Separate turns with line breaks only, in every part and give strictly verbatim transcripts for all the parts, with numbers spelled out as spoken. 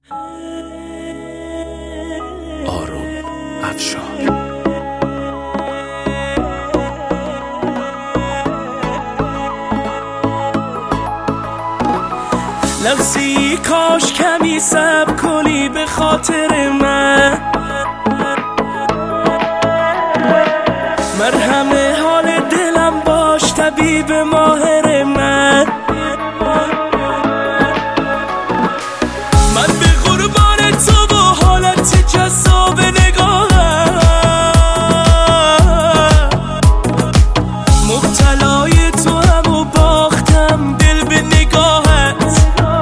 آروم افشار.
لحظی کاش کمی صبر کنی به خاطر من، مرهم حال دلم باش طبیب ماهر من. من به قربان تو و حالت جذاب نگاهم، مبتلای تو هم و باختم دل به نگاهت.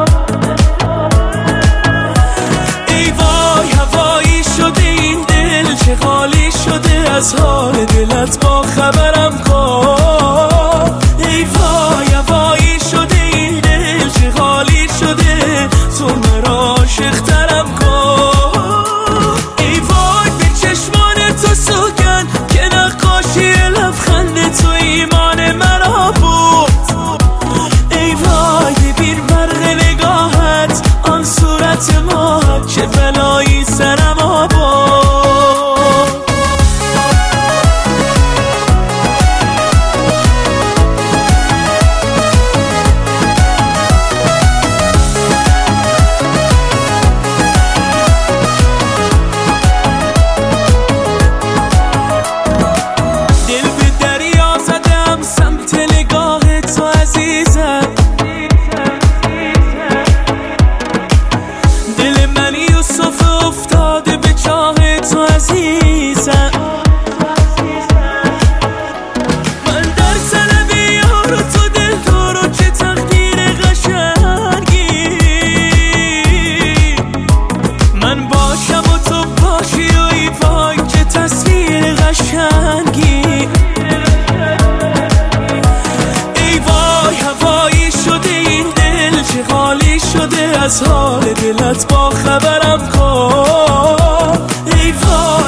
ای وای هوایی شده این دل، چه حالی شده از حال دلت با خبرم کن. ای وای هوایی شده این دل، چه حالی شده تو مرا عاشق‌ترم کن. ای وای به چشمان تو سوگن که نقاشی لبخند تو ایمان مرا بود. ای وای ببین برق نگاهت آن صورت ما، چه بلایی سرم آورد. من در طلب یار و تو دل دارو، چه تقدیر قشنگی. من باشم و تو باشی و ای وای چه تصویر قشنگی. ای وای هوایی شده این دل، چه حالی شده از حال دلت با خبرم کن. ای وای